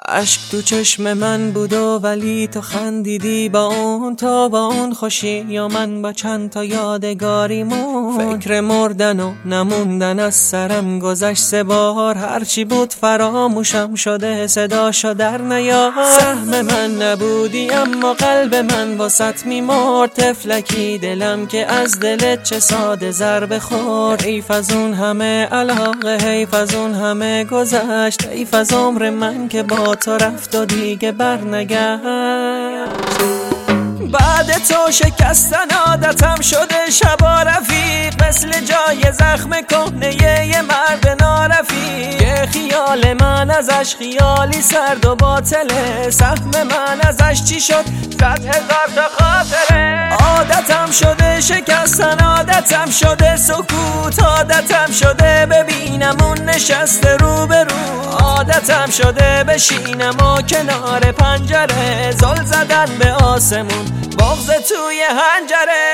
اشک تو چشم من بود و ولی تو خندیدی با اون، تو با اون خوشی یا من با چند تا یادگاریمون. فکر مردن و نموندن از سرم گذشت 3 بار، هرچی بود فراموشم شده صداشو در نیار. سهم من نبودی اما قلب من واسط میمرد، طفلکی دلم که از دلت چه ساده ضربه خورد. حیف از اون همه علاقه، حیف از اون همه گذشت، حیف از عمر من که با تو رفت و دیگه برنگشت. بعد تو شکستن عادتم شده، شبا رفیق مثل جای زخم کهنه یه مرد نارفیق. یه خیال من ازش خیالی سرد و باطله، سهم من ازش چی شد 100,000 تا خاطره. عادتم شده شکستن، عادتم شده سکوت، عادتم شده ببینم اون نشسته روبرو، عادتم شده بشینم و کنار پنجره، زل زدن به آسمون بغض توی حنجره.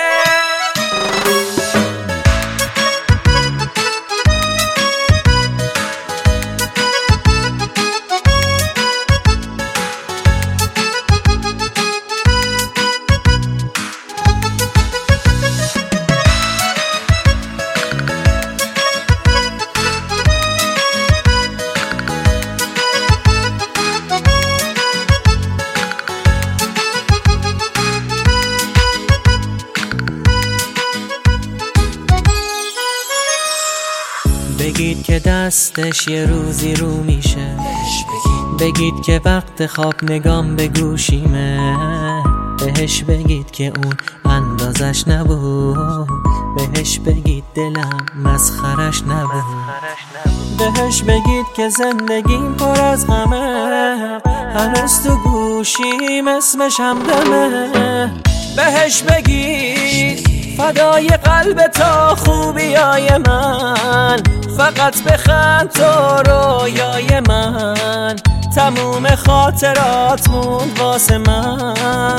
بگید که دستش یه روزی رو میشه، بگید که وقت خواب نگام به گوشیمه، بهش بگید که اون اندازش نبود، بهش بگید دلم مسخرش نبود، بهش بگید که زندگیم پر از غمه، هنوز تو گوشیم اسمش همدمه. بهش بگید فدای قلب تا خوبیای من، فقط بخند تو رویای من، تموم خاطرات موند واسه من.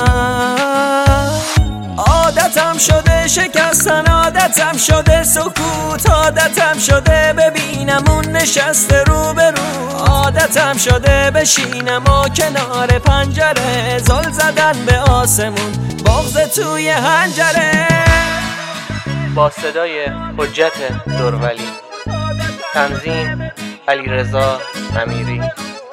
عادتم شده شکستن، عادتم شده سکوت، عادتم شده ببینم اون نشسته روبرو، عادتم شده بشینم و کنار پنجره، زل زدن به آسمون بغض توی حنجره. با صدای حجت دورولی، تنظیم علیرضا امیری.